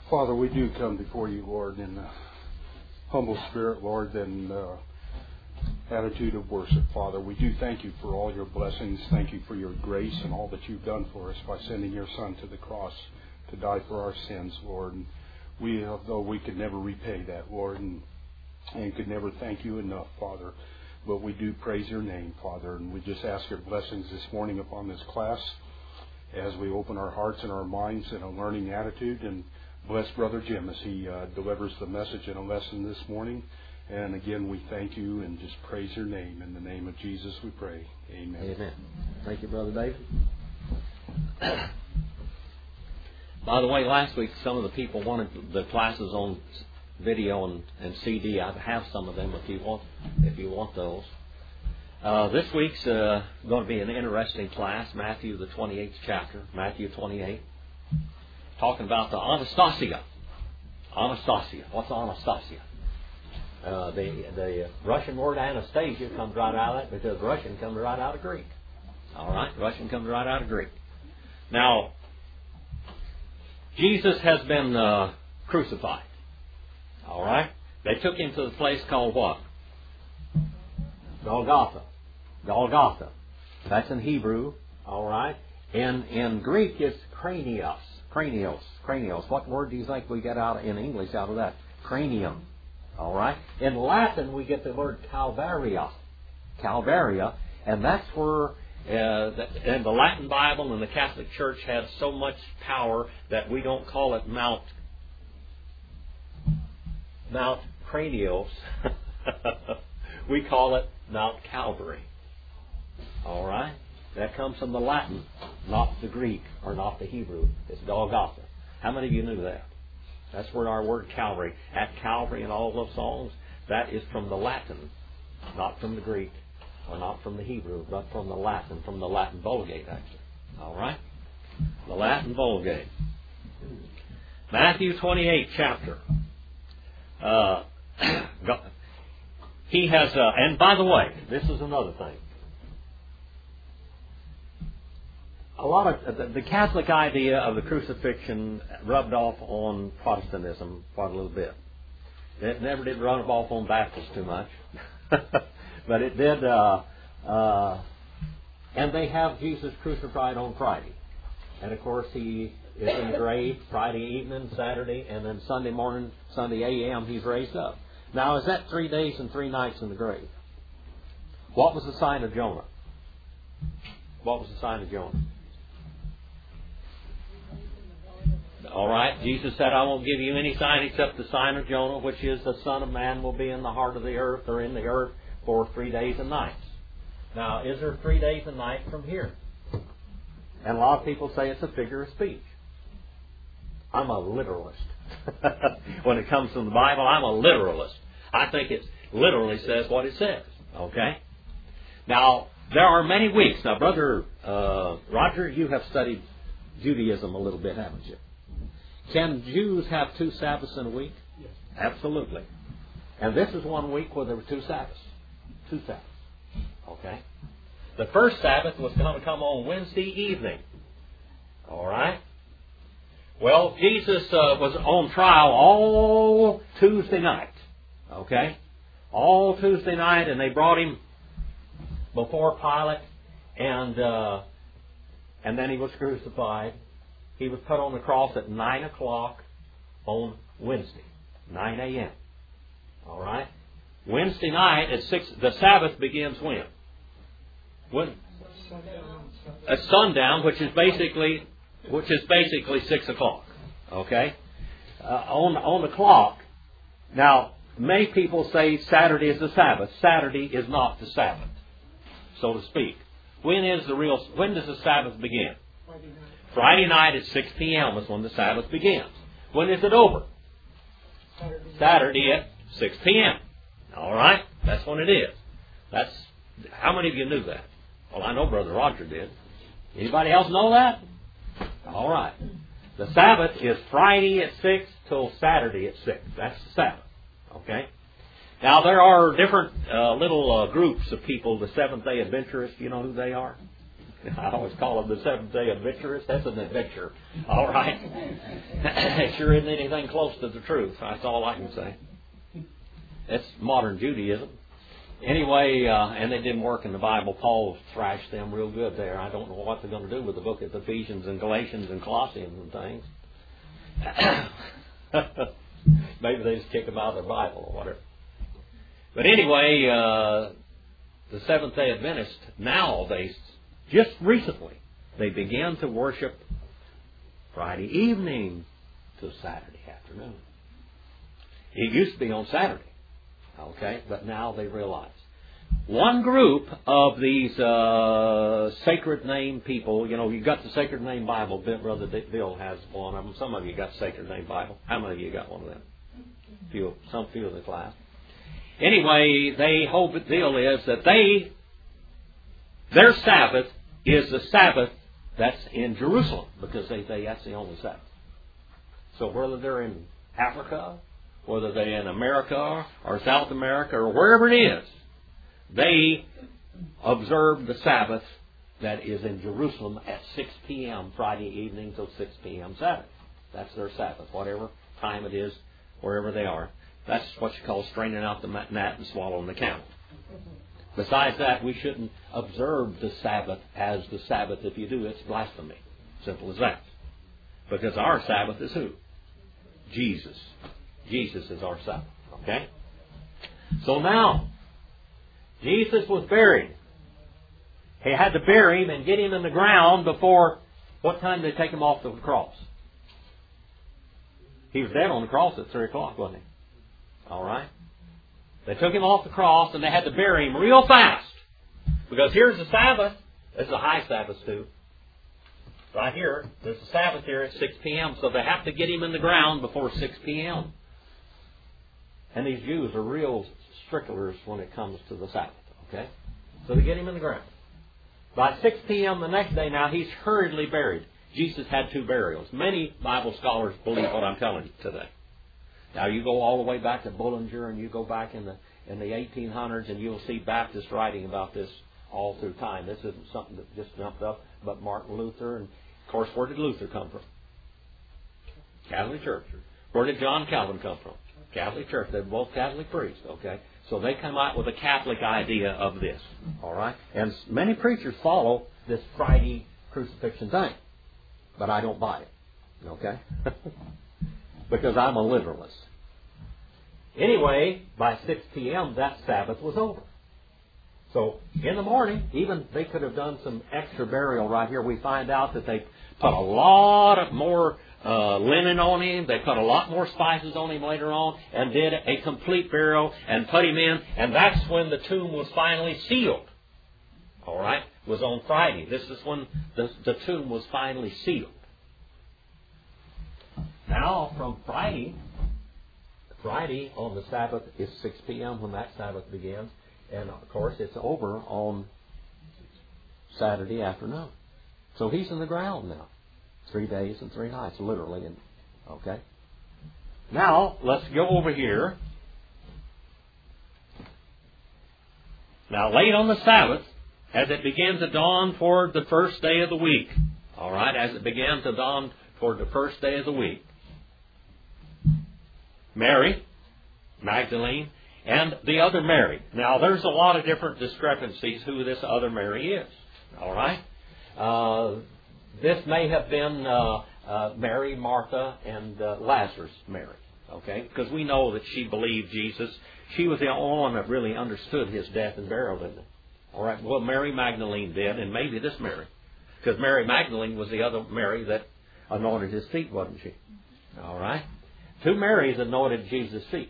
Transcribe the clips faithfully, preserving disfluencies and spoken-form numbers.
Father, we do come before you, Lord, in a humble spirit, Lord, and uh, attitude of worship, Father. We do thank you for all your blessings. Thank you for your grace and all that you've done for us by sending your Son to the cross to die for our sins, Lord. And we, although we could never repay that, Lord, and, and could never thank you enough, Father, but we do praise your name, Father, and we just ask your blessings this morning upon this class as we open our hearts and our minds in a learning attitude. And bless Brother Jim as he uh, delivers the message in a lesson this morning. And again, we thank you and just praise your name. In the name of Jesus we pray. Amen. Amen. Thank you, Brother David. By the way, last week some of the people wanted the classes on video and, and C D. I have some of them if you want if you want those. Uh, this week's uh, going to be an interesting class, Matthew the twenty-eighth chapter, Matthew twenty-eight, talking about the Anastasia. Anastasia. What's Anastasia? Uh, the the Russian word Anastasia comes right out of it because Russian comes right out of Greek. All right, Russian comes right out of Greek. Now, Jesus has been uh, crucified. All right, they took him to the place called what? Golgotha. Golgotha. That's in Hebrew. All right. In in Greek, it's cranios. Cranios. Cranios. What word do you think we get out in English out of that? Cranium. All right. In Latin, we get the word Calvaria. Calvaria. And that's where, uh, the, and the Latin Bible and the Catholic Church had so much power that we don't call it Mount, Mount Cranios. We call it Mount Calvary. All right. That comes from the Latin, not the Greek or not the Hebrew. It's Golgotha. How many of you knew that? That's where our word Calvary, at Calvary and all those songs, that is from the Latin, not from the Greek or not from the Hebrew, but from the Latin, from the Latin Vulgate, actually. All right? The Latin Vulgate. Matthew twenty-eighth chapter. Uh, he has, uh, and by the way, this is another thing. A lot of the, the Catholic idea of the crucifixion rubbed off on Protestantism quite a little bit. It never did rub off on Baptists too much, but it did. Uh, uh, and they have Jesus crucified on Friday, and of course he is in the grave Friday evening, Saturday, and then Sunday morning, Sunday A M he's raised up. Now, is that three days and three nights in the grave? What was the sign of Jonah? What was the sign of Jonah? All right. Jesus said, I won't give you any sign except the sign of Jonah, which is the Son of Man will be in the heart of the earth or in the earth for three days and nights. Now, is there three days and nights from here? And a lot of people say it's a figure of speech. I'm a literalist. When it comes to the Bible, I'm a literalist. I think it literally says what it says. Okay? Now, there are many weeks. Now, Brother uh, Roger, you have studied Judaism a little bit, haven't you? Can Jews have two Sabbaths in a week? Yes. Absolutely. And this is one week where there were two Sabbaths. Two Sabbaths. Okay? The first Sabbath was going to come on Wednesday evening. All right? Well, Jesus uh, was on trial all Tuesday night. Okay? All Tuesday night, and they brought him before Pilate, and uh, and then he was crucified. He was put on the cross at nine o'clock on Wednesday, nine a.m. All right? Wednesday night at six. The Sabbath begins when? When? At sundown, which is basically, which is basically six o'clock. Okay? Uh, on on the clock. Now, many people say Saturday is the Sabbath. Saturday is not the Sabbath, so to speak. When is the real? When does the Sabbath begin? Friday night. Friday night at six p.m. is when the Sabbath begins. When is it over? Saturday, Saturday at six p.m. All right? That's when it is. That's how many of you knew that? Well, I know Brother Roger did. Anybody else know that? All right. The Sabbath is Friday at six till Saturday at six. That's the Sabbath. Okay? Now, there are different uh, little uh, groups of people, the Seventh-day Adventurists. You know who they are? I always call them the Seventh-day Adventurists. That's an adventure. All right. It sure isn't anything close to the truth. That's all I can say. It's modern Judaism. Anyway, uh, and they didn't work in the Bible. Paul thrashed them real good there. I don't know what they're going to do with the book of Ephesians and Galatians and Colossians and things. Maybe they just kick them out of the Bible or whatever. But anyway, uh, the Seventh-day Adventists, now they, just recently, they began to worship Friday evening to Saturday afternoon. It used to be on Saturday. Okay, but now they realize. One group of these uh, sacred name people, you know, you got the Sacred Name Bible. Brother Bill has one of them. Some of you got Sacred Name Bible. How many of you got one of them? Few, some few of the class. Anyway, they whole deal is that they, their Sabbath is the Sabbath that's in Jerusalem because they say that's the only Sabbath. So whether they're in Africa, whether they're in America or South America or wherever it is, they observe the Sabbath that is in Jerusalem at six p.m. Friday evening till six p.m. Saturday. That's their Sabbath, whatever time it is, wherever they are. That's what you call straining out the gnat and swallowing the camel. Besides that, we shouldn't observe the Sabbath as the Sabbath. If you do, it's blasphemy. Simple as that. Because our Sabbath is who? Jesus. Jesus is our Sabbath. Okay? So now, Jesus was buried. He had to bury him and get him in the ground before, what time did they take him off the cross? He was dead on the cross at three o'clock, wasn't he? All right? They took him off the cross and they had to bury him real fast. Because here's the Sabbath. This is a high Sabbath too. Right here, there's a Sabbath here at six p.m. So they have to get him in the ground before six p.m. And these Jews are real stricklers when it comes to the Sabbath. Okay? So they get him in the ground. By six p.m. the next day now, he's hurriedly buried. Jesus had two burials. Many Bible scholars believe what I'm telling you today. Now you go all the way back to Bullinger and you go back in the in the eighteen hundreds and you'll see Baptists writing about this all through time. This isn't something that just jumped up, but Martin Luther, and of course, where did Luther come from? Catholic Church. Where did John Calvin come from? Catholic Church. They're both Catholic priests, okay? So they come out with a Catholic idea of this, all right? And many preachers follow this Friday crucifixion thing, but I don't buy it, okay? Because I'm a literalist. Anyway, by six p.m., that Sabbath was over. So in the morning, even they could have done some extra burial right here. We find out that they put a lot of more uh, linen on him. They put a lot more spices on him later on and did a complete burial and put him in. And that's when the tomb was finally sealed. All right? It was on Friday. This is when the, the tomb was finally sealed. Now, from Friday, Friday on the Sabbath is six p.m. when that Sabbath begins. And, of course, it's over on Saturday afternoon. So he's in the ground now. Three days and three nights, literally. And, okay? Now, let's go over here. Now, late on the Sabbath, as it began to dawn toward the first day of the week. All right? As it began to dawn toward the first day of the week. Mary Magdalene and the other Mary. Now, there's a lot of different discrepancies who this other Mary is. All right? Uh, this may have been uh, uh, Mary, Martha, and uh, Lazarus Mary. Okay? Because we know that she believed Jesus. She was the only one that really understood his death and burial, didn't it? All right? Well, Mary Magdalene did, and maybe this Mary. Because Mary Magdalene was the other Mary that anointed his feet, wasn't she? All right? Two Marys anointed Jesus' feet.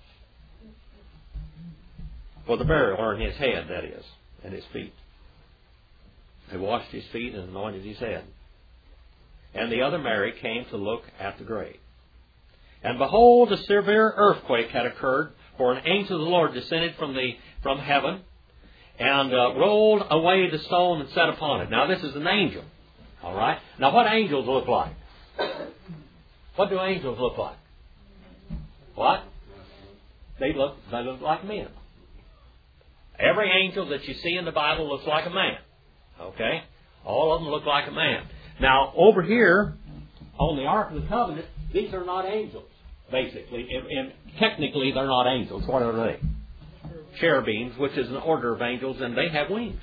For the burial, or in his head, that is, and his feet. They washed his feet and anointed his head. And the other Mary came to look at the grave. And behold, a severe earthquake had occurred, for an angel of the Lord descended from the from heaven, and uh, rolled away the stone and sat upon it. Now, this is an angel. All right? Now, what angels look like? What do angels look like? What? They look, they look like men. Every angel that you see in the Bible looks like a man. Okay? All of them look like a man. Now, over here, on the Ark of the Covenant, these are not angels, basically. And, and technically, they're not angels. What are they? Cherubims, which is an order of angels, and they have wings.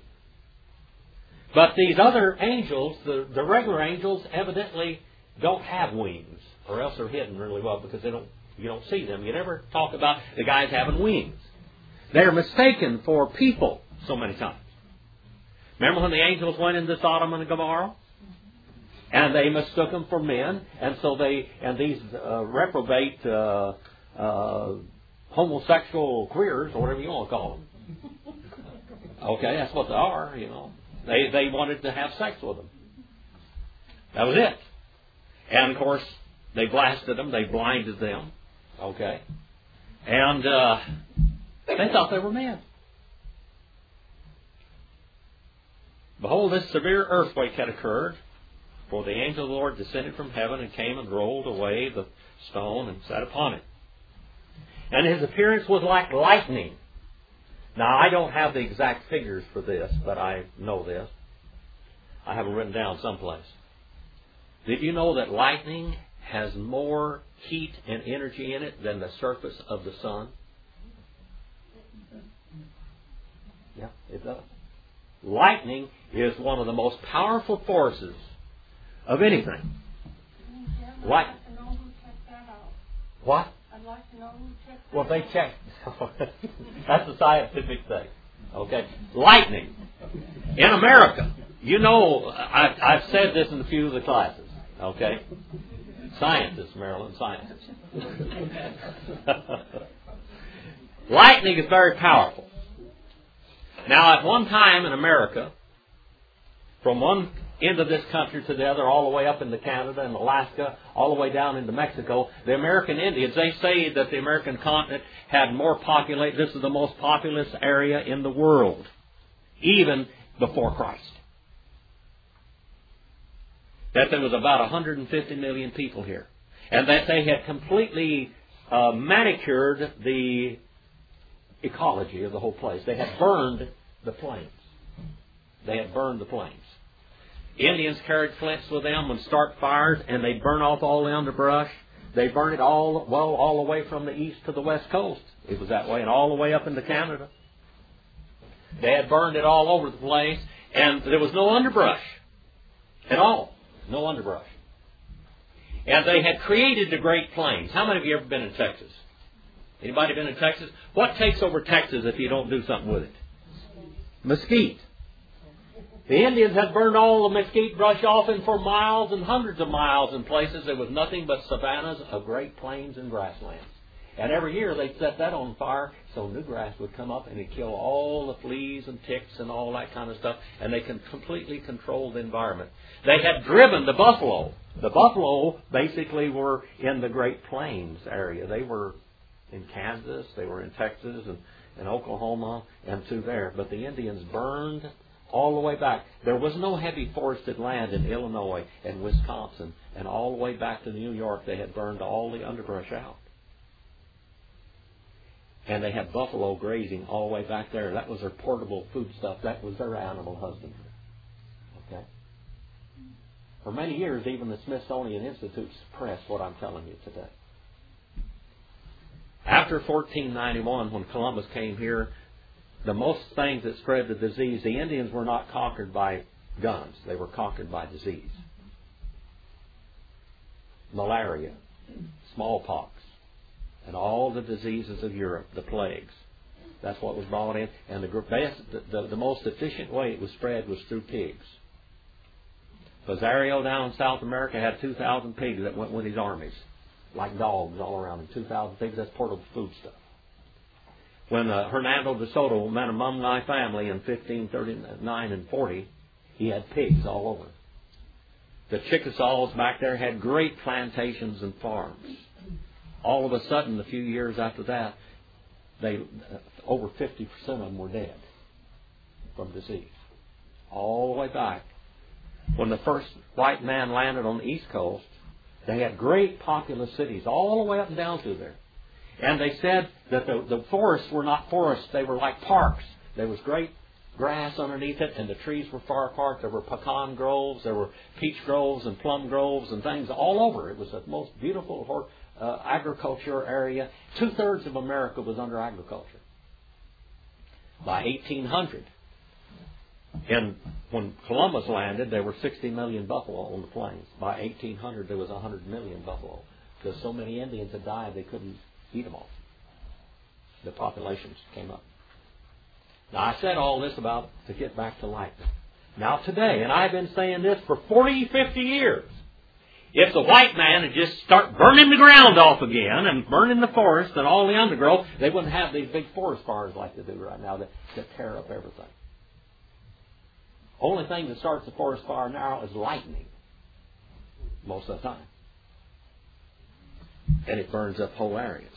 But these other angels, the, the regular angels, evidently don't have wings, or else they're hidden really well because they don't. You don't see them. You never talk about the guys having wings. They're mistaken for people so many times. Remember when the angels went into Sodom and Gomorrah? And they mistook them for men, and so they, and these uh, reprobate uh, uh, homosexual queers, or whatever you want to call them. Okay, that's what they are, you know. They, they wanted to have sex with them. That was it. And of course, they blasted them, they blinded them. Okay. And uh, they thought they were men. Behold, this severe earthquake had occurred, for the angel of the Lord descended from heaven and came and rolled away the stone and sat upon it. And his appearance was like lightning. Now, I don't have the exact figures for this, but I know this. I have it written down someplace. Did you know that lightning has more heat and energy in it than the surface of the sun? Yeah, it does. Lightning is one of the most powerful forces of anything. Light. What? I'd like to know who checked that Well, they out. check. That's a scientific thing. Okay. Lightning. In America, you know, I, I've said this in a few of the classes. Okay. Scientists, Marilyn, scientists. Lightning is very powerful. Now, at one time in America, from one end of this country to the other, all the way up into Canada and Alaska, all the way down into Mexico, the American Indians, they say that the American continent had more population. This is the most populous area in the world, even before Christ. That there was about one hundred fifty million people here. And that they had completely uh, manicured the ecology of the whole place. They had burned the plains. They had burned the plains. Indians carried flints with them and start fires, and they burn off all the underbrush. They burn it all, well, all the way from the east to the west coast. It was that way, and all the way up into Canada. They had burned it all over the place, and there was no underbrush at all. No underbrush. And they had created the Great Plains. How many of you ever been in Texas? Anybody been in Texas? What takes over Texas if you don't do something with it? Mesquite. The Indians had burned all the mesquite brush off, and for miles and hundreds of miles in places there was nothing but savannas of great plains and grasslands. And every year they'd set that on fire so new grass would come up and it'd kill all the fleas and ticks and all that kind of stuff, and they could completely control the environment. They had driven the buffalo. The buffalo basically were in the Great Plains area. They were in Kansas, they were in Texas and, and Oklahoma and through there. But the Indians burned all the way back. There was no heavy forested land in Illinois and Wisconsin, and all the way back to New York they had burned all the underbrush out. And they had buffalo grazing all the way back there. That was their portable food stuff. That was their animal husbandry. Okay? For many years, even the Smithsonian Institute suppressed what I'm telling you today. After fourteen ninety-one, when Columbus came here, the most things that spread the disease, the Indians were not conquered by guns. They were conquered by disease. Malaria, smallpox, and all the diseases of Europe, the plagues. That's what was brought in. And the, best, the, the, the most efficient way it was spread was through pigs. Pizarro down in South America had two thousand pigs that went with his armies, like dogs all around him. two thousand pigs, that's portable food stuff. When uh, Hernando de Soto met a Mumnai family in fifteen thirty-nine and forty, he had pigs all over. The Chickasaws back there had great plantations and farms. All of a sudden, a few years after that, they uh, over fifty percent of them were dead from disease. All the way back. When the first white man landed on the East Coast, they had great populous cities all the way up and down through there. And they said that the, the forests were not forests, they were like parks. There was great grass underneath it, and the trees were far apart. There were pecan groves, there were peach groves and plum groves and things all over. It was the most beautiful uh, agriculture area. Two-thirds of America was under agriculture. By eighteen hundred, and when Columbus landed, there were sixty million buffalo on the plains. By eighteen hundred, there was one hundred million buffalo, because so many Indians had died they couldn't eat them all. The populations came up. Now, I said all this about to get back to lightning. Now, today, and I've been saying this for forty, fifty years, if the white man would just start burning the ground off again and burning the forest and all the undergrowth, they wouldn't have these big forest fires like they do right now that, that tear up everything. Only thing that starts a forest fire now is lightning, most of the time. And it burns up whole areas.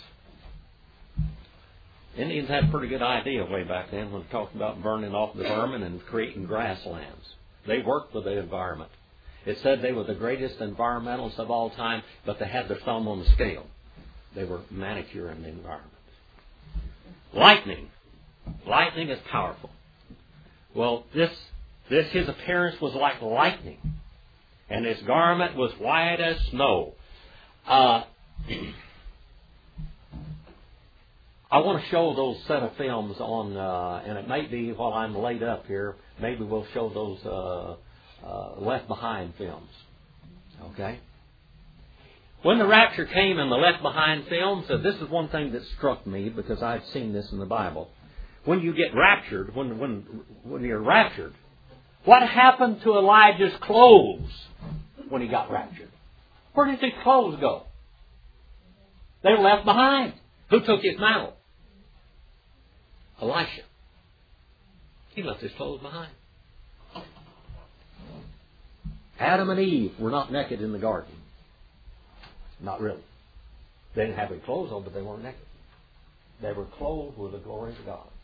Indians had a pretty good idea way back then when talking about burning off the vermin and creating grasslands. They worked with the environment. It said they were the greatest environmentalists of all time, but they had their thumb on the scale. They were manicuring the environment. Lightning. Lightning is powerful. Well, this, this his appearance was like lightning, and his garment was white as snow. Uh, I want to show those set of films on, uh, and it may be while I'm laid up here, maybe we'll show those uh, uh, Left Behind films. Okay? When the rapture came in the Left Behind films, uh, this is one thing that struck me because I've seen this in the Bible. When you get raptured, when when when you're raptured, what happened to Elijah's clothes when he got raptured? Where did his clothes go? They were left behind. Who took his mantle? Elisha. He left his clothes behind. Adam and Eve were not naked in the garden. Not really. They didn't have any clothes on, but they weren't naked. They were clothed with the glory of God.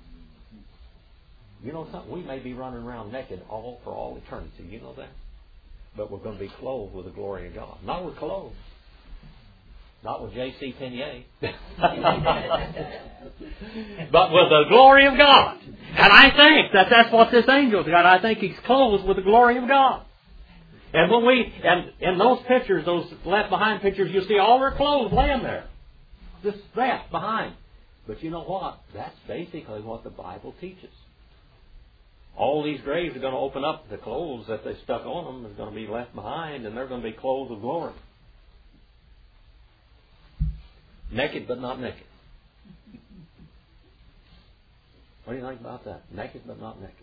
You know something? We may be running around naked all for all eternity. You know that? But we're going to be clothed with the glory of God. Not with clothes. Not with J C Penney. But with the glory of God. And I think that that's what this angel's got. I think he's clothed with the glory of God. And when we, and in those pictures, those Left Behind pictures, you see all their clothes laying there. Just left behind. But you know what? That's basically what the Bible teaches. All these graves are going to open up. The clothes that they stuck on them is going to be left behind, and they're going to be clothed with glory. Naked but not naked. What do you think about that? Naked but not naked.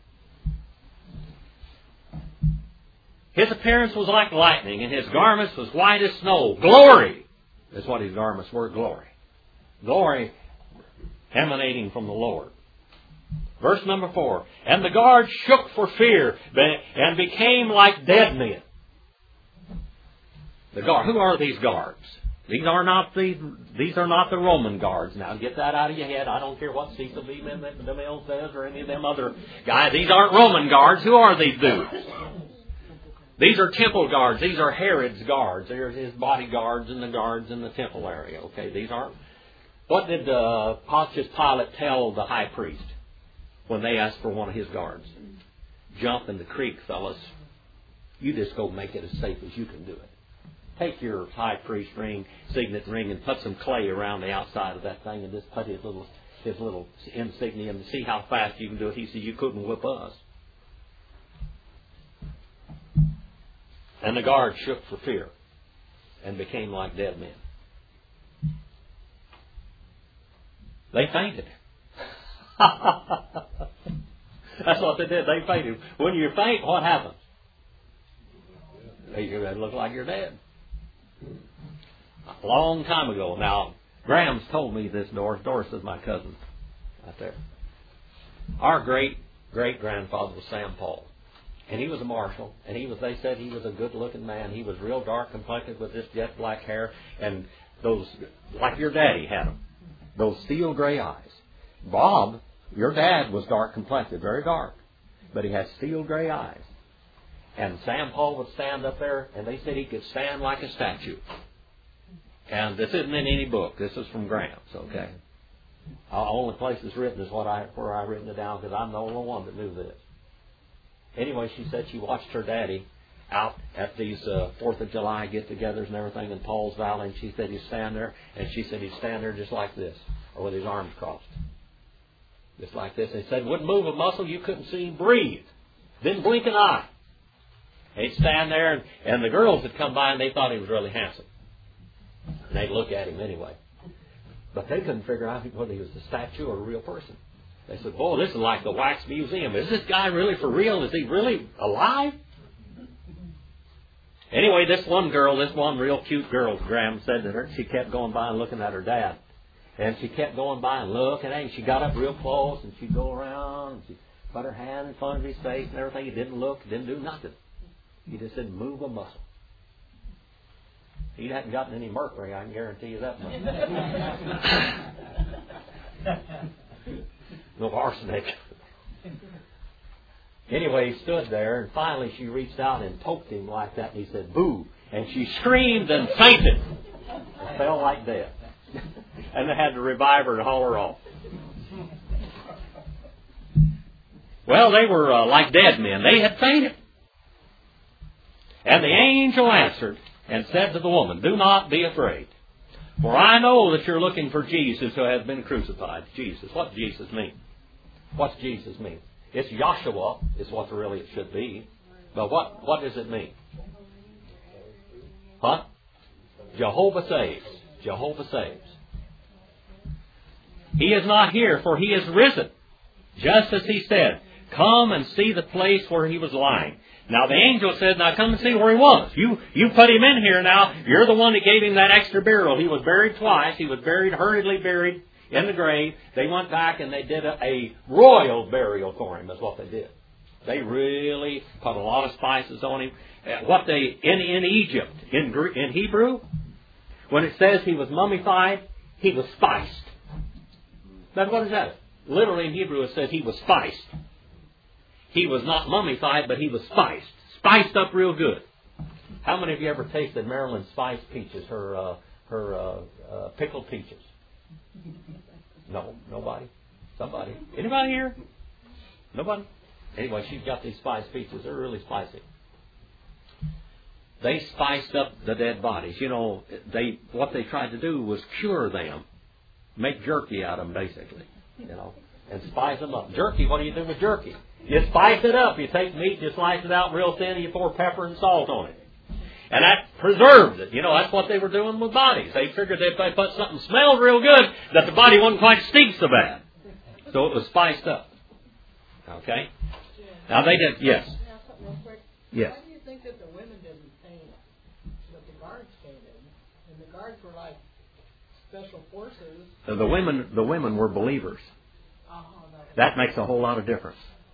His appearance was like lightning, and his garments was white as snow. Glory is what his garments were. Glory. Glory emanating from the Lord. Verse number four. And the guards shook for fear and became like dead men. The guard. Who are these guards? These are not the these are not the Roman guards. Now get that out of your head. I don't care what Cecil B. DeMille says or any of them other guys. These aren't Roman guards. Who are these dudes? These are temple guards. These are Herod's guards. They're his bodyguards and the guards in the temple area. Okay, these aren't. What did uh, Pontius Pilate tell the high priest when they asked for one of his guards? Jump in the creek, fellas. You just go make it as safe as you can do it. Take your high priest ring, signet ring, and put some clay around the outside of that thing, and just put his little his little insignia and see how fast you can do it. He said, "You couldn't whip us." And the guards shook for fear and became like dead men. They fainted. That's what they did. They fainted. When you faint, what happens? You look like you're dead. A long time ago. Now, Graham's told me this, Doris. Doris is my cousin right there. Our great great grandfather was Sam Paul. And he was a marshal, and he was, they said he was a good-looking man. He was real dark complected with this jet black hair, and those, like your daddy had them, those steel gray eyes. Bob, your dad, was dark complected, very dark, but he had steel gray eyes. And Sam Paul would stand up there, and they said he could stand like a statue. And this isn't in any book. This is from Graham's, okay? The only place it's written is what I where I written it down because I'm the only one that knew this. Anyway, she said she watched her daddy out at these uh, Fourth of July get-togethers and everything in Paul's Valley, and she said he'd stand there, and she said he'd stand there just like this, or with his arms crossed, just like this. And he said wouldn't move a muscle, you couldn't see him breathe, didn't blink an eye. And he'd stand there, and, and the girls would come by, and they thought he was really handsome, and they'd look at him anyway. But they couldn't figure out whether he was a statue or a real person. They said, boy, this is like the wax museum. Is this guy really for real? Is he really alive? Anyway, this one girl, this one real cute girl, Graham said to her, she kept going by and looking at her dad. And she kept going by and looking at him. She got up real close, and she'd go around, and she'd put her hand in front of his face and everything. He didn't look, didn't do nothing. He just didn't move a muscle. He hadn't gotten any mercury, I can guarantee you that much. No arsenic. Anyway, he stood there, and finally she reached out and poked him like that, and he said, boo. And she screamed and fainted and fell like dead. And they had to revive her to haul her off. Well, they were uh, like dead men. They had fainted. And the angel answered and said to the woman, do not be afraid, for I know that you're looking for Jesus who has been crucified. Jesus. What does Jesus mean? What's Jesus mean? It's Yahshua is what really it should be. But what, what does it mean? Huh? Jehovah saves. Jehovah saves. He is not here, for he is risen. Just as he said, come and see the place where he was lying. Now the angel said, now come and see where he was. You you put him in here now. You're the one that gave him that extra burial. He was buried twice. He was buried, hurriedly buried in the grave. They went back and they did a, a royal burial for him, is what they did. They really put a lot of spices on him. Uh, what they, in, in Egypt, in, in Hebrew, when it says he was mummified, he was spiced. Now what is that? Literally in Hebrew it says he was spiced. He was not mummified, but he was spiced. Spiced up real good. How many of you ever tasted Maryland spiced peaches, her uh, her uh, uh, pickled peaches? No, nobody? Somebody? Anybody here? Nobody? Anyway, she's got these spiced peaches. They're really spicy. They spiced up the dead bodies. You know, they what they tried to do was cure them. Make jerky out of them, basically. You know, and spice them up. Jerky, what do you do with jerky? You spice it up. You take meat, you slice it out real thin, and you pour pepper and salt on it. And that preserves it. You know, that's what they were doing with bodies. They figured if they put something smelled real good, that the body wouldn't quite stink so bad. So it was spiced up. Okay? Now they did, yes. Now, something real quick. Yes. Why do you think that the women didn't paint, but the guards painted? And the guards were like special forces. So the women, the women were believers. Uh-huh, that makes a whole lot of difference.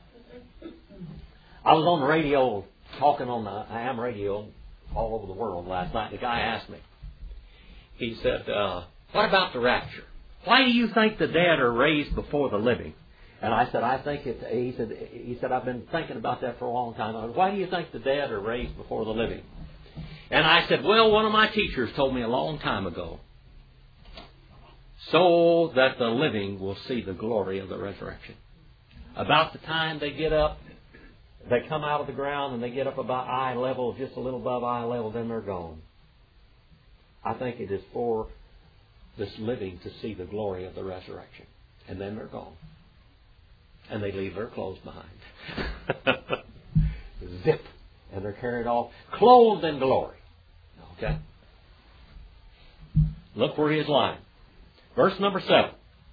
I was on the radio talking on the I am radio all over the world last night. The guy asked me. He said, uh, "What about the rapture? Why do you think the dead are raised before the living?" And I said, "I think it." He said, "He said I've been thinking about that for a long time. I said, why do you think the dead are raised before the living?" And I said, "Well, one of my teachers told me a long time ago, so that the living will see the glory of the resurrection. About the time they get up, they come out of the ground and they get up about eye level, just a little above eye level, then they're gone. I think it is for this living to see the glory of the resurrection. And then they're gone. And they leave their clothes behind. Zip. And they're carried off, clothed in glory." Okay? Look where he is lying. Verse number seven.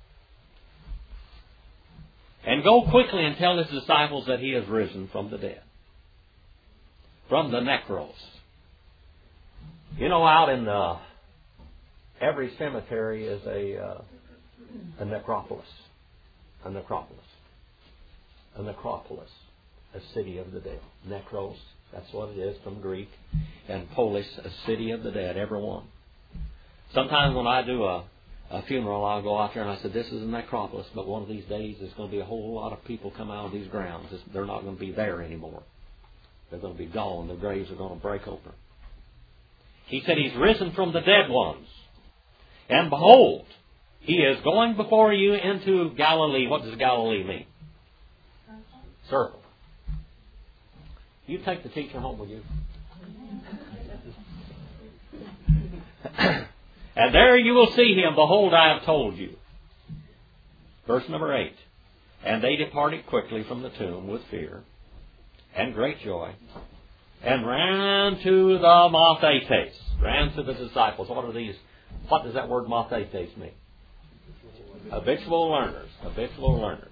"And go quickly and tell his disciples that he has risen from the dead." From the necros. You know, out in the, every cemetery is a, uh, a necropolis. A necropolis. A necropolis. A city of the dead. Necros, that's what it is from Greek. And polis, a city of the dead, every one. Sometimes when I do a A funeral, I'll go out there and I said, "This is a necropolis, but one of these days there's going to be a whole lot of people come out of these grounds. They're not going to be there anymore. They're going to be gone. The graves are going to break open." He said he's risen from the dead ones. "And behold, He is going before you into Galilee. What does Galilee mean? Circle. You take the teacher home with you. And there you will see him. Behold, I have told you. Verse number eight. And they departed quickly from the tomb with fear and great joy, and ran to the Mathetes. Ran to the disciples. What are these? What does that word Mathetes mean? Habitual learners. Habitual learners.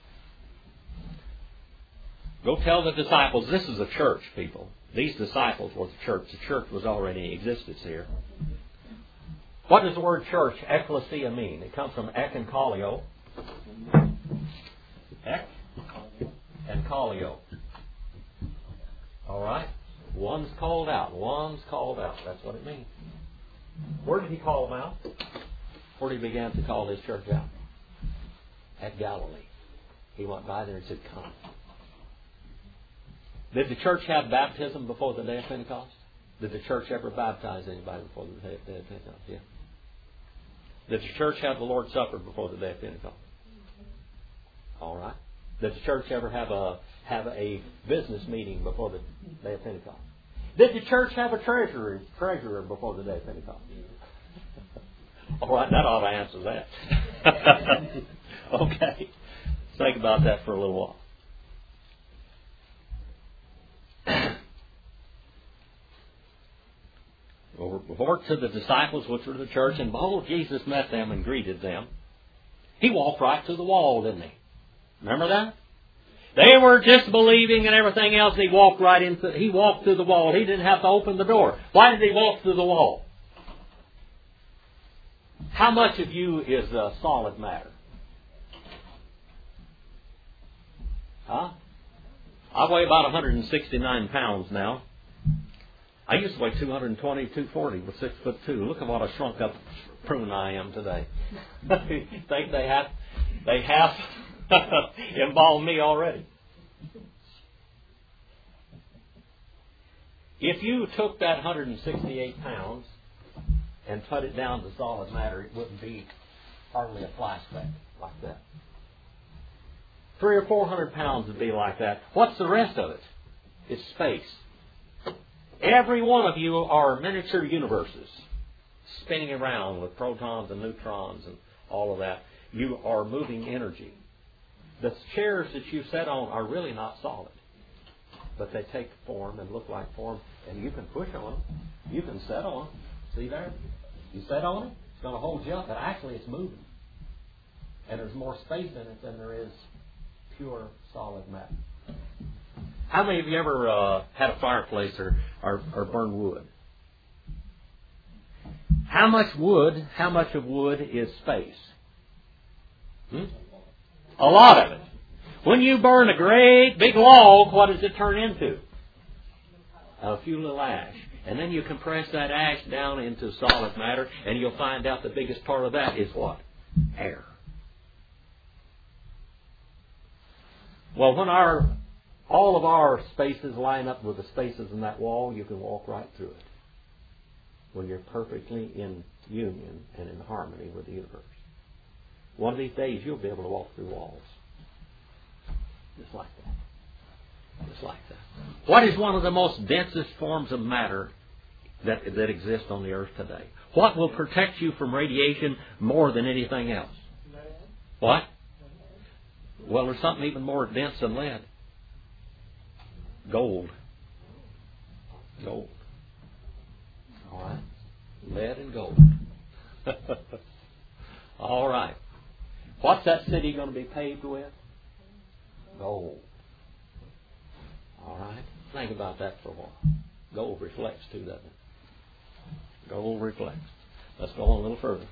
Go tell the disciples, this is a church, people. These disciples were the church. The church was already in existence here. What does the word church, ecclesia, mean? It comes from ek and kalio. Ek and kalio. All right? One's called out. One's called out. That's what it means. Where did he call them out? Where did he begin to call his church out? At Galilee. He went by there and said, come. Did the church have baptism before the day of Pentecost? Did the church ever baptize anybody before the day of Pentecost? Yeah. Did the church have the Lord's Supper before the day of Pentecost? All right. Did the church ever have a have a business meeting before the day of Pentecost? Did the church have a treasurer treasurer before the day of Pentecost? All right, that ought to answer that. Okay. Think about that for a little while. Before to the disciples which were the church, and behold, Jesus met them and greeted them. He walked right to the wall, didn't he? Remember that? They were disbelieving and everything else, and he walked right into, he walked through the wall. He didn't have to open the door. Why did he walk through the wall? How much of you is uh, solid matter? Huh? I weigh about one hundred sixty-nine pounds now. I used to weigh two hundred twenty, two forty with six foot two. Look at what a shrunk up prune I am today. Think they have they have embalmed me already. If you took that one hundred sixty-eight pounds and put it down to solid matter, it wouldn't be hardly a fly speck like that. Three or four hundred pounds would be like that. What's the rest of it? It's space. Every one of you are miniature universes spinning around with protons and neutrons and all of that. You are moving energy. The chairs that you sit on are really not solid, but they take form and look like form, and you can push on them. You can sit on them. See there? You sit on it, it's going to hold you up, but actually it's moving. And there's more space in it than there is pure solid matter. How many of you ever uh, had a fireplace or, or, or burned wood? How much wood, how much of wood is space? Hmm? A lot of it. When you burn a great big log, what does it turn into? A few little ash. And then you compress that ash down into solid matter, and you'll find out the biggest part of that is what? Air. Well, when our all of our spaces line up with the spaces in that wall, you can walk right through it. When you're perfectly in union and in harmony with the universe. One of these days you'll be able to walk through walls. Just like that. Just like that. What is one of the most densest forms of matter that, that exists on the earth today? What will protect you from radiation more than anything else? What? Well, there's something even more dense than lead. Gold. Gold. All right. Lead and gold. All right. What's that city going to be paved with? Gold. All right. Think about that for a while. Gold reflects too, doesn't it? Gold reflects. Let's go on a little further.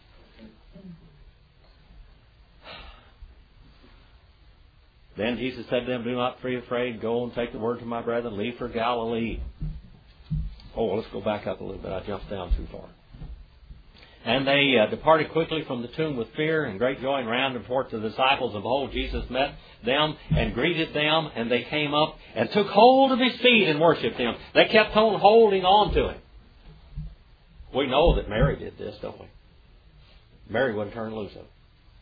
Then Jesus said to them, do not be afraid. Go and take the word to my brethren. Leave for Galilee. Oh, let's go back up a little bit. I jumped down too far. And they uh, departed quickly from the tomb with fear and great joy, and ran to report to the disciples. And behold, Jesus met them and greeted them. And they came up and took hold of his feet and worshipped him. They kept on holding on to him. We know that Mary did this, don't we? Mary wouldn't turn loose of it.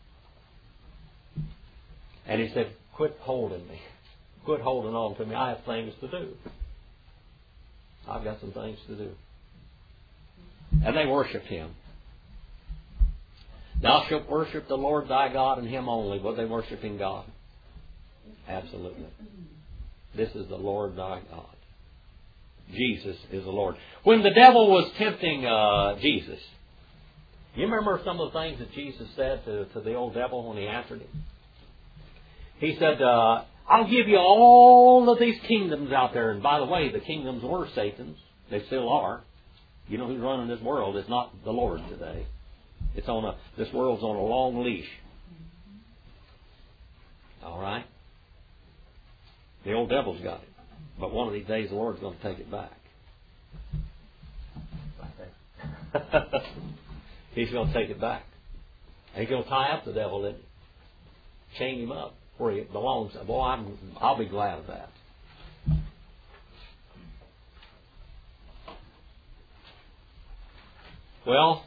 And he said, quit holding me. Quit holding on to me. I have things to do. I've got some things to do. And they worshipped him. Thou shalt worship the Lord thy God and him only. Were they worshiping God? Absolutely. This is the Lord thy God. Jesus is the Lord. When the devil was tempting uh, Jesus, you remember some of the things that Jesus said to, to the old devil when he answered him? He said, uh, I'll give you all of these kingdoms out there. And by the way, the kingdoms were Satan's. They still are. You know who's running this world? It's not the Lord today. It's on a, this world's on a long leash. All right? The old devil's got it. But one of these days the Lord's going to take it back. He's going to take it back. He's going to tie up the devil and chain him up where he belongs. Boy, I'm, I'll be glad of that. Well,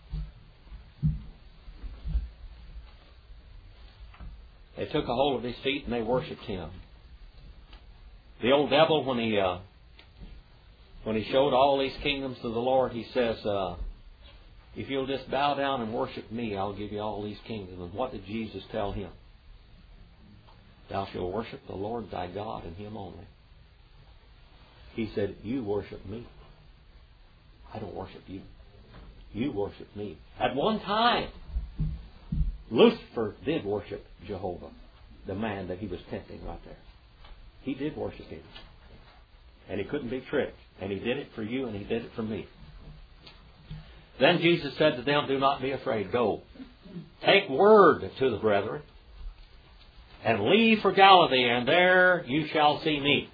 they took a hold of his feet and they worshipped him. The old devil, when he uh, when he showed all these kingdoms to the Lord, he says, uh, if you'll just bow down and worship me, I'll give you all these kingdoms. And what did Jesus tell him? Thou shalt worship the Lord thy God and him only. He said, you worship me. I don't worship you. You worship me. At one time, Lucifer did worship Jehovah, the man that he was tempting right there. He did worship him. And he couldn't be tricked. And he did it for you and he did it for me. Then Jesus said to them, do not be afraid. Go. Take word to the brethren and leave for Galilee, and there you shall see me.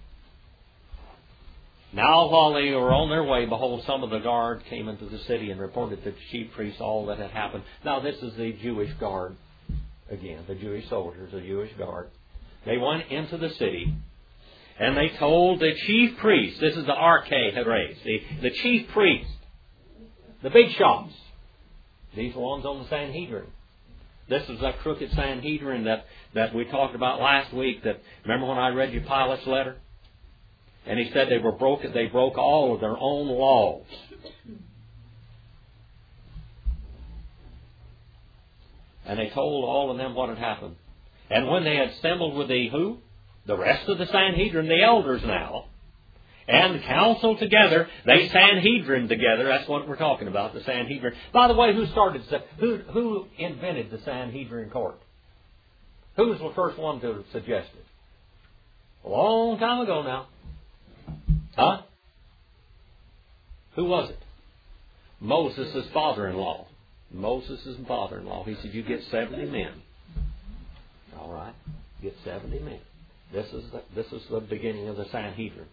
Now while they were on their way, behold, some of the guard came into the city and reported to the chief priests all that had happened. Now this is the Jewish guard. Again, the Jewish soldiers, the Jewish guard. They went into the city and they told the chief priests, this is the Arche Heres, the, the chief priests, the big shots. These ones on the Sanhedrin. This is that crooked Sanhedrin that, that we talked about last week. That remember when I read you Pilate's letter? And he said they were broken, they broke all of their own laws. And they told all of them what had happened. And when they had assembled with the who? The rest of the Sanhedrin, the elders now, and the council together, they Sanhedrin together. That's what we're talking about, the Sanhedrin. By the way, who started, who, who invented the Sanhedrin court? Who was the first one to suggest it? A long time ago now. Huh? Who was it? Moses' father-in-law. Moses' father-in-law. He said, you get seventy men. All right. Get seventy men. This is the, this is the beginning of the Sanhedrin.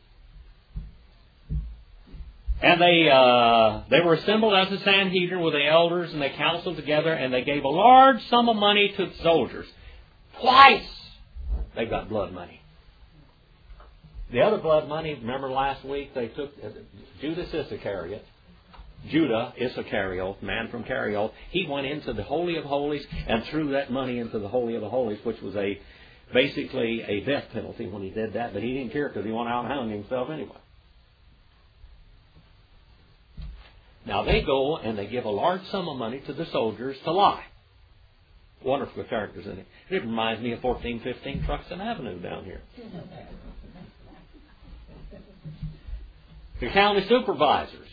And they uh, they were assembled as a Sanhedrin with the elders, and they counseled together, and they gave a large sum of money to the soldiers. Twice they got blood money. The other blood money, remember last week, they took uh, Judas Iscariot, Judah Iscariot, man from Carioth. He went into the Holy of Holies and threw that money into the Holy of the Holies, which was a basically a death penalty when he did that. But he didn't care because he went out and hung himself anyway. Now they go and they give a large sum of money to the soldiers to lie. Wonderful characters in it. It reminds me of fourteen fifteen Truxton Avenue down here. The county supervisors.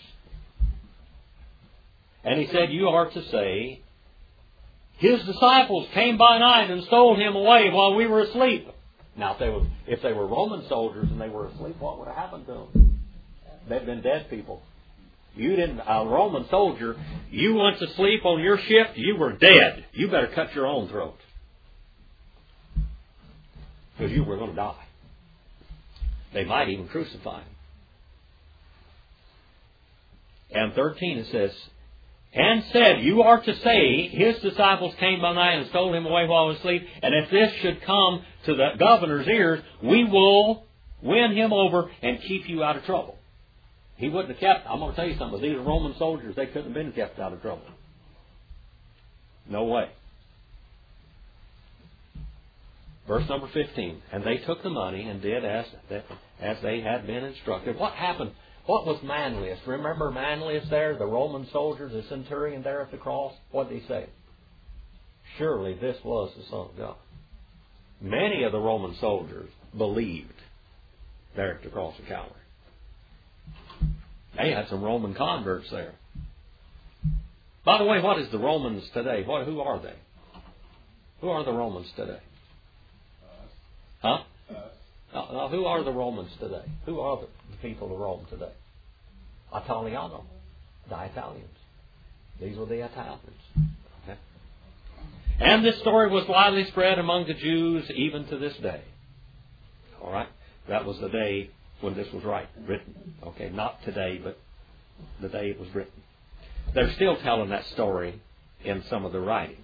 And he said, you are to say, his disciples came by night and stole him away while we were asleep. Now, if they were, if they were Roman soldiers and they were asleep, what would have happened to them? They'd been dead people. You didn't, a Roman soldier, you went to sleep on your shift, you were dead. You better cut your own throat. Because you were going to die. They might even crucify him. And thirteen it says, and said, you are to say, his disciples came by night and stole him away while he was asleep, and if this should come to the governor's ears, we will win him over and keep you out of trouble. He wouldn't have kept, I'm going to tell you something, these are Roman soldiers, they couldn't have been kept out of trouble. No way. Verse number fifteen. And they took the money and did as, as they had been instructed. What happened? What was Manlius? Remember Manlius there, the Roman soldier, the centurion there at the cross? What did he say? Surely this was the Son of God. Many of the Roman soldiers believed there at the cross of Calvary. They had some Roman converts there. By the way, what is the Romans today? What, who are they? Who are the Romans today? Huh? Now, now, who are the Romans today? Who are the people of Rome today? Italiano. The Italians. These were the Italians. Okay. And this story was widely spread among the Jews even to this day. All right? That was the day when this was right, written. Okay, not today, but the day it was written. They're still telling that story in some of the writings.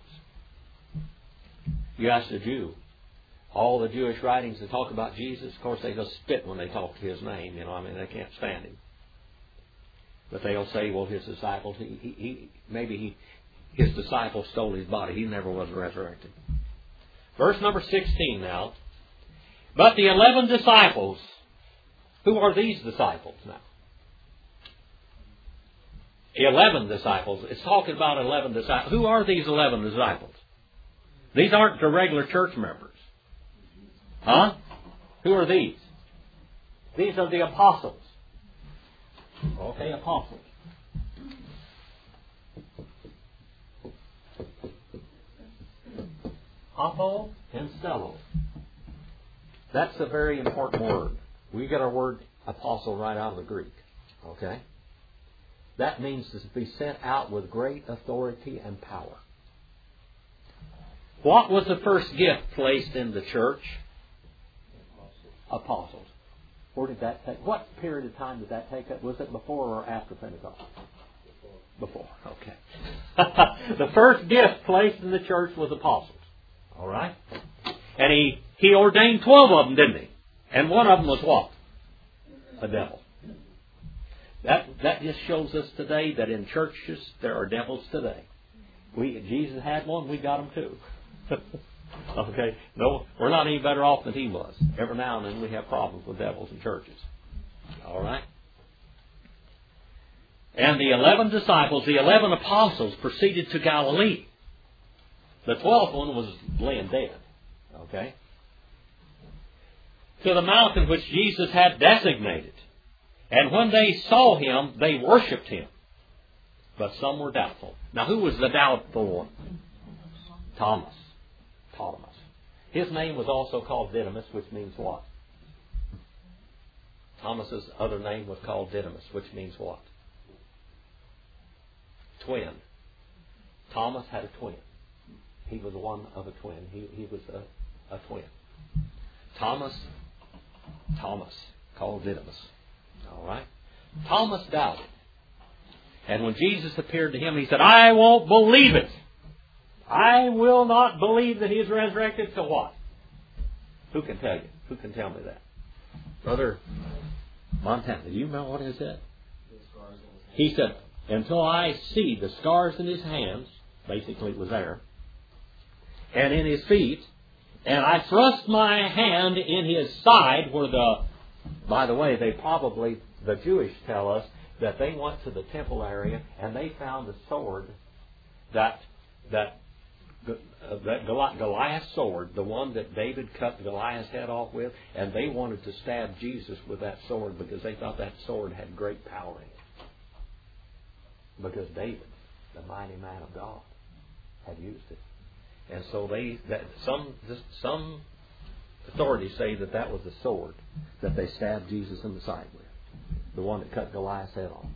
You ask a Jew, all the Jewish writings that talk about Jesus, of course, they just spit when they talk to His name. You know, I mean, they can't stand Him. But they'll say, well, His disciples, he, he, he maybe he, His disciples stole His body. He never was resurrected. Verse number sixteen now. But the eleven disciples, who are these disciples now? Eleven disciples. It's talking about eleven disciples. Who are these eleven disciples? These aren't the regular church members. Huh? Who are these? These are the apostles. Okay, apostles. Apo and Stello. That's a very important word. We get our word apostle right out of the Greek. Okay? That means to be sent out with great authority and power. What was the first gift placed in the church? Apostles. Where did that take? What period of time did that take? Was it before or after Pentecost? Before. Before. Okay. The first gift placed in the church was apostles. All right. And he he ordained twelve of them, didn't he? And one of them was what? A devil. That that just shows us today that in churches there are devils today. We Jesus had one, we got them too. Okay, no, we're not any better off than he was. Every now and then we have problems with devils in churches. All right. And the eleven disciples, the eleven apostles, proceeded to Galilee. The twelfth one was laying dead. Okay. To the mountain which Jesus had designated. And when they saw Him, they worshipped Him. But some were doubtful. Now, who was the doubtful one? Thomas. Thomas. His name was also called Didymus, which means what? Thomas's other name was called Didymus, which means what? Twin. Thomas had a twin. He was one of a twin. He, he was a, a twin. Thomas, Thomas, called Didymus. All right? Thomas doubted. And when Jesus appeared to him, he said, I won't believe it. I will not believe that He is resurrected. So what? Who can tell you? Who can tell me that? Brother Montana, do you know what he said? He said, until I see the scars in His hands, basically it was there, and in His feet, and I thrust my hand in His side where the, by the way, they probably, the Jewish tell us that they went to the temple area and they found a sword that, that, uh, that Goliath's sword, the one that David cut Goliath's head off with, and they wanted to stab Jesus with that sword because they thought that sword had great power in it. Because David, the mighty man of God, had used it. And so they, that some some authorities say that that was the sword that they stabbed Jesus in the side with, the one that cut Goliath's head off.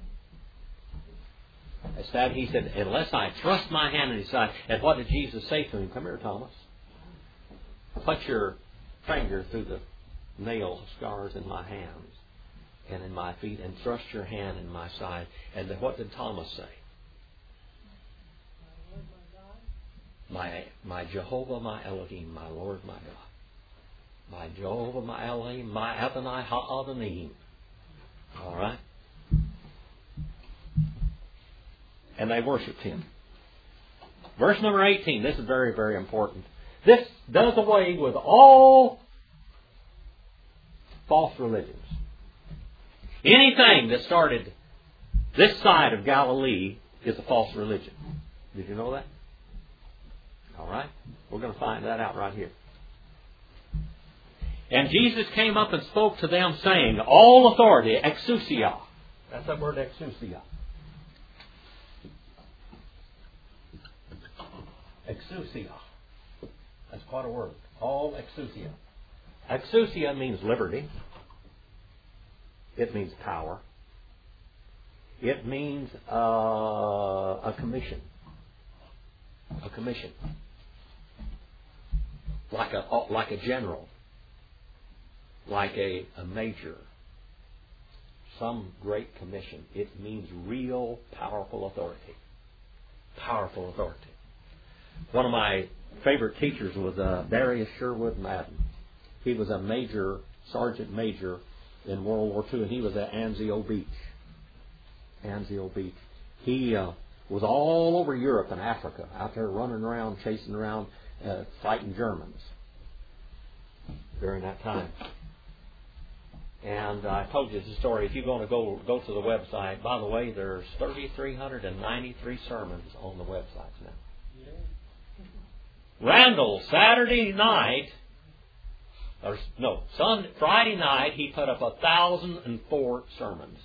They stabbed. He said, "Unless I thrust my hand in His side." And what did Jesus say to him? Come here, Thomas. Put your finger through the nail scars in my hands and in my feet, and thrust your hand in my side. And then what did Thomas say? My, my Jehovah, my Elohim, my Lord, my God. My Jehovah, my Elohim, my Adonai Ha'adanim. All right? And they worshipped Him. Verse number eighteen. This is very, very important. This does away with all false religions. Anything that started this side of Galilee is a false religion. Did you know that? All right. We're going to find that out right here. And Jesus came up and spoke to them, saying, all authority, exousia. That's that word, exousia. Exousia. That's quite a word. All exousia. Exousia means liberty. It means power. It means uh, a commission. A commission. Like a, like a general. Like a, a major. Some great commission. It means real powerful authority. Powerful authority. One of my favorite teachers was uh, Darius Sherwood Madden. He was a major, sergeant major in World War Two, and he was at Anzio Beach. Anzio Beach. He uh, was all over Europe and Africa, out there running around, chasing around, uh, fighting Germans during that time. And I told you the story. If you're going to go go to the website, by the way, there's three thousand three hundred ninety-three sermons on the websites now. Randall, Saturday night, or no, Sunday, Friday night, he put up a thousand and four sermons.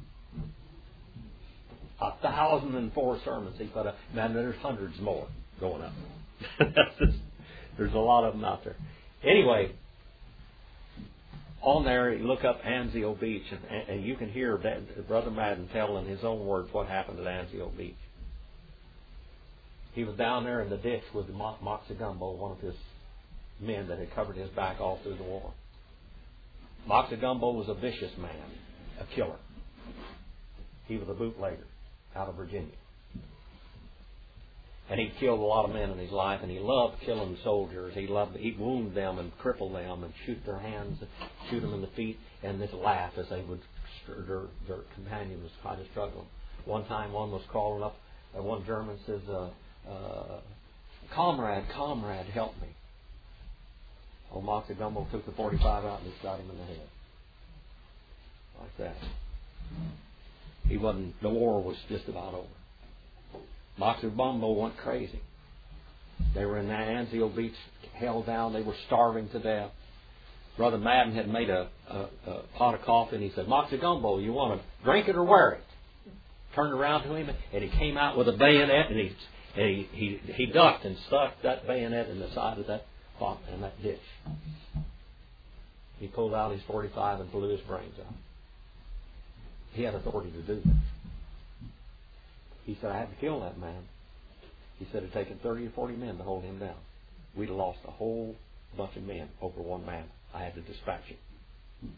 A thousand and four sermons he put up. Man, there's hundreds more going up. There's a lot of them out there. Anyway, on there, you look up Anzio Beach, and, and you can hear that Brother Madden tell in his own words what happened at Anzio Beach. He was down there in the ditch with Moxie Gumbo, one of his men that had covered his back all through the war. Moxie Gumbo was a vicious man, a killer. He was a bootlegger out of Virginia. And he killed a lot of men in his life, and he loved killing soldiers. He loved he'd wound them and cripple them and shoot their hands, shoot them in the feet, and just laugh as they would. Their, their companion was kind of struggling. One time, one was crawling up, and one German says, uh, uh, "Comrade, comrade, help me." Old Moxie Gumbo took the forty-five out and he shot him in the head, like that. He wasn't. The war was just about over. Moxie Gumbo went crazy. They were in that Anzio Beach, held down. They were starving to death. Brother Madden had made a, a, a pot of coffee, and he said, "Moxie Gumbo, you want to drink it or wear it?" Turned around to him, and he came out with a bayonet, and he and he, he, he ducked and stuck that bayonet in the side of that pot in that ditch. He pulled out his forty-five and blew his brains out. He had authority to do that. He said, "I had to kill that man." He said it had taken thirty or forty men to hold him down. We'd have lost a whole bunch of men over one man. I had to dispatch him.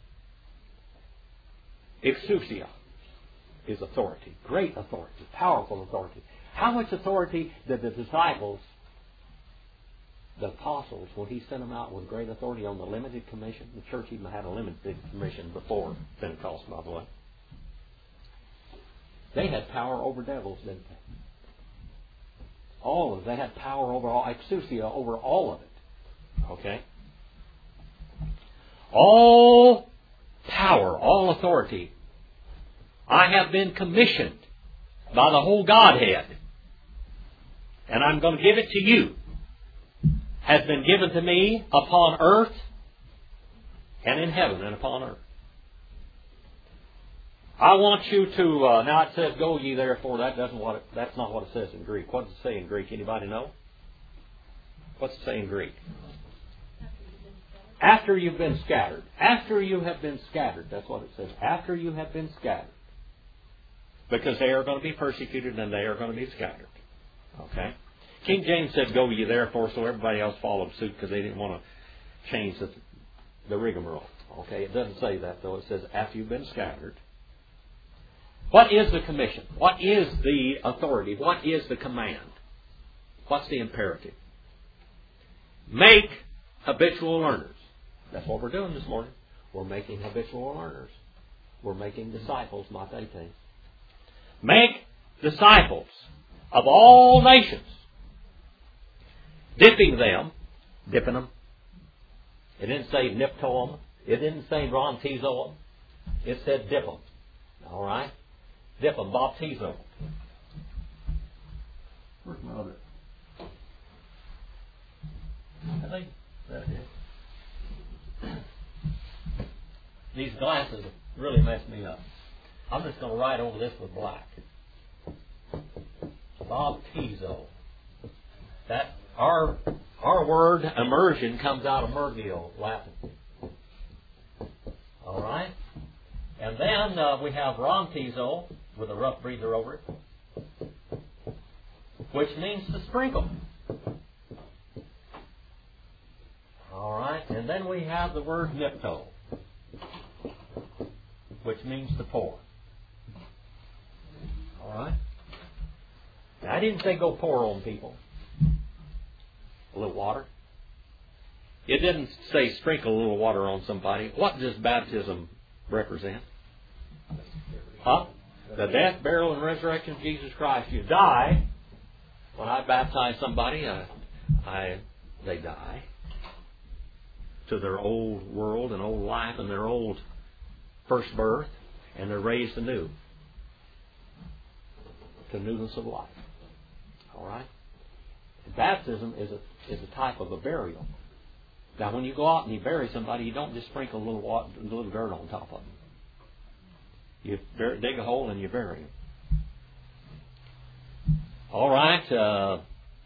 Exousia is authority. Great authority. Powerful authority. How much authority did the disciples, the apostles, when he sent them out with great authority on the limited commission? The church even had a limited commission before Pentecost, by the way. They had power over devils, didn't they? All of it. They had power over all, exousia, over all of it. Okay? All power, all authority. I have been commissioned by the whole Godhead, and I'm going to give it to you, has been given to me upon earth and in heaven and upon earth. I want you to, uh, now it says, "Go ye therefore." That doesn't what it, that's not what it says in Greek. What does it say in Greek? Anybody know? What's it say in Greek? After you've been scattered. After you have been scattered. That's what it says. After you have been scattered. Because they are going to be persecuted and they are going to be scattered. Okay? King James said, "Go ye therefore," so everybody else followed suit because they didn't want to change the, the rigmarole. Okay? It doesn't say that, though. It says, after you've been scattered. What is the commission? What is the authority? What is the command? What's the imperative? Make habitual learners. That's what we're doing this morning. We're making habitual learners. We're making disciples, not eighteen. Make disciples of all nations. dipping them, dipping them. It didn't say nipto them. It didn't say brontizo them. It said dip them. All right? Dip them, baptizo. Where's my other? I think that is. These glasses really messed me up. I'm just going to write over this with black. Baptizo. That our our word immersion comes out of mergio, Latin. All right, and then uh, we have rontizo with a rough breather over it, which means to sprinkle. All right, and then we have the word nipto, which means to pour. All right. Now, I didn't say go pour on people. A little water. It didn't say sprinkle a little water on somebody. What does baptism represent? Huh? The death, burial, and resurrection of Jesus Christ. You die. When I baptize somebody, uh, I they die to their old world and old life and their old first birth, and they're raised anew to newness of life. All right? And baptism is a is a type of a burial. Now, when you go out and you bury somebody, you don't just sprinkle a little water, a little dirt on top of them. You bury, dig a hole and you bury them. All right. Uh,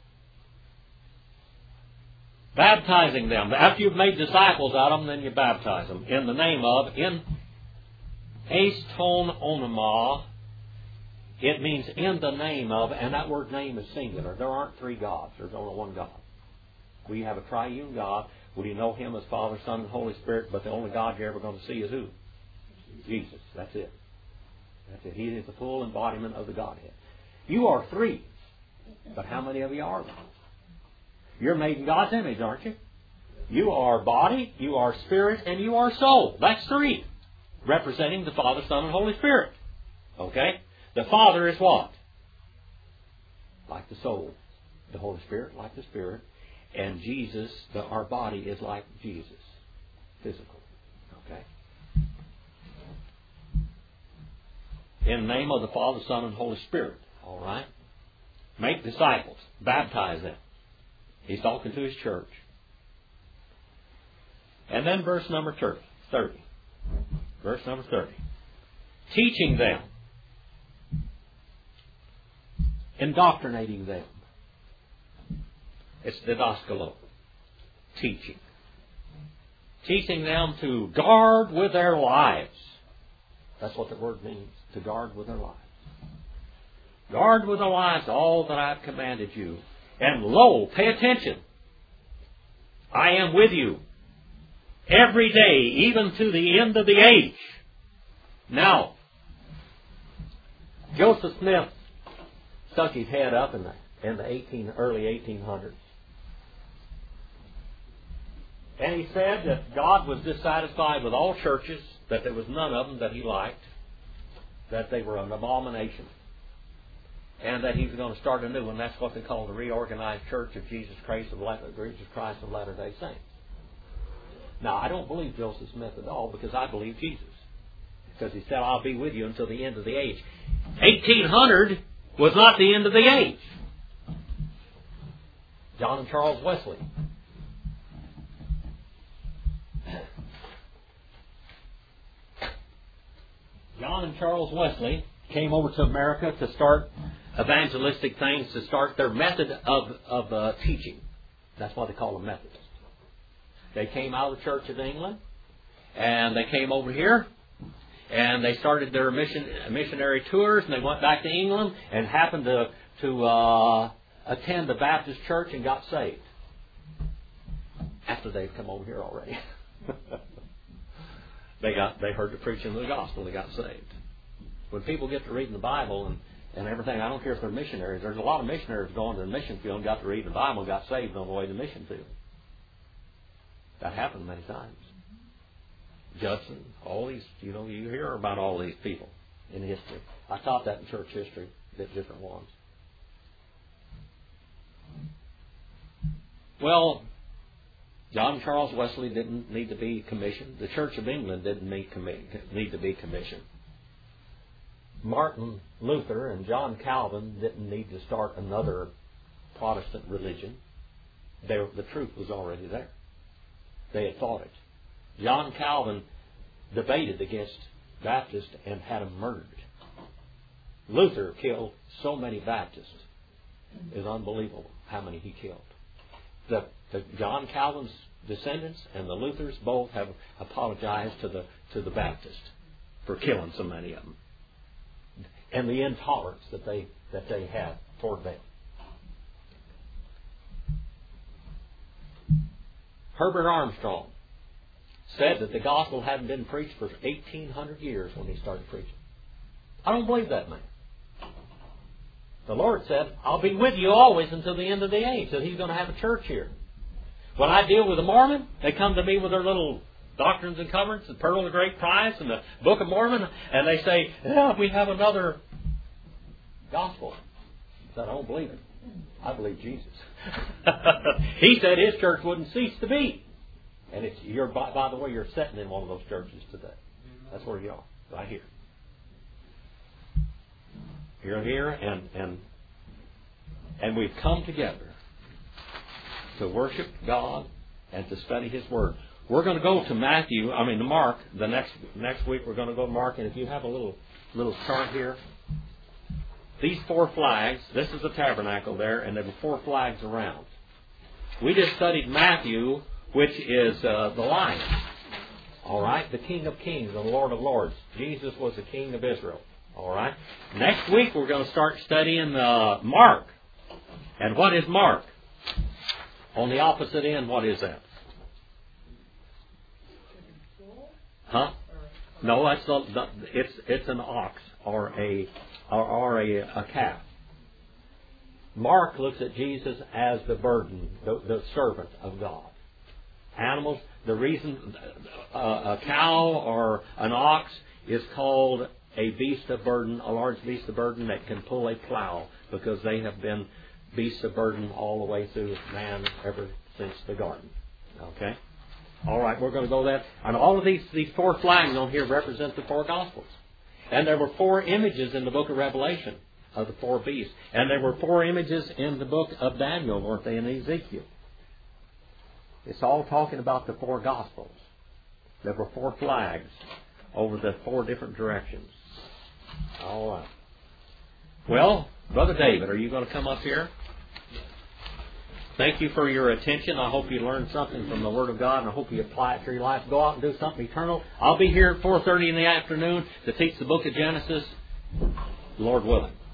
baptizing them. After you've made disciples out of them, then you baptize them in the name of, in aston onoma. It means in the name of, and that word name is singular. There aren't three gods. There's only one God. We have a triune God. We know Him as Father, Son, and Holy Spirit, but the only God you're ever going to see is who? Jesus. That's it. That's it. He is the full embodiment of the Godhead. You are three, but how many of you are there? You're made in God's image, aren't you? You are body, you are spirit, and you are soul. That's three, representing the Father, Son, and Holy Spirit. Okay? The Father is what? Like the soul. The Holy Spirit, like the Spirit. And Jesus, the, our body, is like Jesus. Physical. Okay? In the name of the Father, Son, and Holy Spirit. All right? Make disciples. Baptize them. He's talking to His church. And then verse number thirty. Verse number thirty. Teaching them. Indoctrinating them. It's didaskalo. Teaching. Teaching them to guard with their lives. That's what the word means. To guard with their lives. Guard with their lives all that I've commanded you. And lo, pay attention. I am with you every day, even to the end of the age. Now, Joseph Smith stuck his head up in the in the eighteen early eighteen hundreds, and he said that God was dissatisfied with all churches, that there was none of them that He liked, that they were an abomination, and that He was going to start a new one. That's what they call the Reorganized Church of Jesus Christ of Latter, Jesus Christ of Latter-day Saints. Now, I don't believe Joseph Smith at all, because I believe Jesus, because He said, "I'll be with you until the end of the age." eighteen hundred was not the end of the age. John and Charles Wesley. John and Charles Wesley came over to America to start evangelistic things, to start their method of, of uh, teaching. That's why they call them Methodists. They came out of the Church of England, and they came over here, and they started their mission missionary tours, and they went back to England and happened to to uh, attend the Baptist church and got saved. After they've come over here already. they got they heard the preaching of the gospel, they got saved. When people get to reading the Bible and, and everything, I don't care if they're missionaries. There's a lot of missionaries going to the mission field and got to read the Bible and got saved on the way to the mission field. That happened many times. Judson, all these, you know, you hear about all these people in history. I taught that in church history, different ones. Well, John Charles Wesley didn't need to be commissioned. The Church of England didn't need, commi- need to be commissioned. Martin Luther and John Calvin didn't need to start another Protestant religion. They, the truth was already there. They had thought it. John Calvin debated against Baptists and had them murdered. Luther killed so many Baptists. It's unbelievable how many he killed. The, the John Calvin's descendants and the Luthers both have apologized to the to the Baptists for killing so many of them, and the intolerance that they that they had toward them. Herbert Armstrong said that the gospel hadn't been preached for eighteen hundred years when he started preaching. I don't believe that man. The Lord said, I'll be with you always until the end of the age, that He's going to have a church here. When I deal with a Mormon, they come to me with their little Doctrines and Covenants, the Pearl of Great Price, and the Book of Mormon, and they say, yeah, we have another gospel. I said, I don't believe it. I believe Jesus. He said His church wouldn't cease to be. And it's, you're, by, by the way, you're sitting in one of those churches today. That's where you are, right here. You're here, and, and, and we've come together to worship God and to study His Word. We're going to go to Matthew, I mean to Mark, the next next week we're going to go to Mark, and if you have a little little chart here, these four flags, this is the tabernacle there, and there were four flags around. We just studied Matthew, which is uh, the lion. All right, the King of Kings and the Lord of Lords. Jesus was the King of Israel. All right. Next week we're going to start studying uh, Mark. And what is Mark? On the opposite end, what is that? Huh? No, that's the, the it's it's an ox or a or, or a, a calf. Mark looks at Jesus as the burden, the, the servant of God. Animals. The reason uh, a cow or an ox is called a beast of burden, a large beast of burden that can pull a plow, because they have been beasts of burden all the way through man ever since the garden. Okay? All right, we're going to go there. And all of these, these four flags on here represent the four Gospels. And there were four images in the book of Revelation of the four beasts. And there were four images in the book of Daniel, weren't they, in Ezekiel? It's all talking about the four Gospels. There were four flags over the four different directions. All right. Well, Brother David, are you going to come up here? Thank you for your attention. I hope you learned something from the Word of God, and I hope you apply it to your life. Go out and do something eternal. I'll be here at four thirty in the afternoon to teach the book of Genesis, Lord willing.